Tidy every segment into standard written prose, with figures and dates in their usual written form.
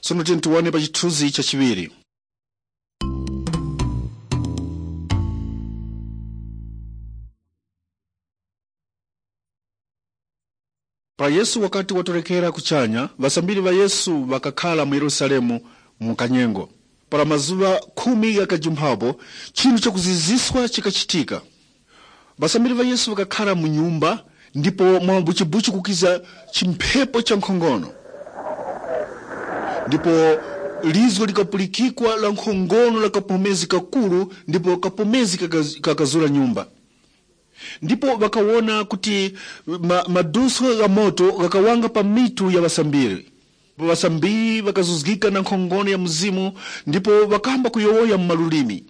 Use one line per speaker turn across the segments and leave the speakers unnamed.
Tsono tione pa chithunzi chachiwiri. Pa Yesu wakati watolekera kuchanya, vasambiri va Yesu vakakhala mu Yerusalemu mu kanyengo. Para mazuva 10 akajumphapo, chinthu chakuziziswa chikachitika. Vasambiri va Yesu vakakhala mu nyumba, ndipo mwambuchibuchi kukiza chimphepo cha nkhongono. Ndipo lizo likapulikikwa la nkhongono la kapomezi kakulu, ndipo kapomezi kakazula nyumba. Ndipo vakawona kuti maduso ya moto kakawanga pa mitu ya vasambiri. Vasambiri vakazuzgika na nkhongono ya mzimu, ndipo vakamba kuyowoya mmalulimi.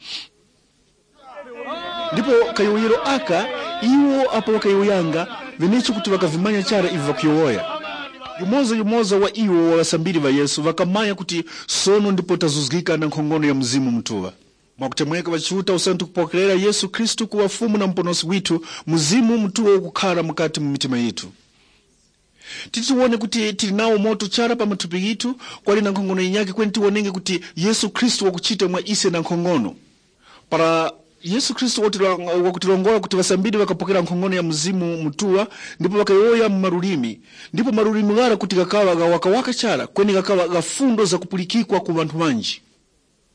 Ndipo kayoyero aka, iwo apo wakayoyanga, venecho kuti vakavimanya chara ivi vakuyowoya. Yumoza wa iwo wa vasambiri va Yesu vakamanya kuti sono ndipo tazuzgika na nkhongono ya mzimu mtuwa. Mwakutemweka vachiuta usantu kupokelera Yesu Kristu kuwa fumu na mponosi witu, mzimu mtuwa ukukhala mukati mu mitima yitu. Titiwone kuti tilinawo moto chara pa matupi yitu, kwali na nkhongono inyake kweni tiwonenge kuti Yesu Kristu wakuchita mwa ise na nkhongono. Para Yesu Kristu wakutilongola kuti vasambiri vakapokera nkhongono ya mzimu mtuwa, ndipo wakayoya mmarulimi. Ndipo marulimi gara kuti kakawa wakawaka chara, kweni kakawa gafundo za kupulikikwa ku bantu manji.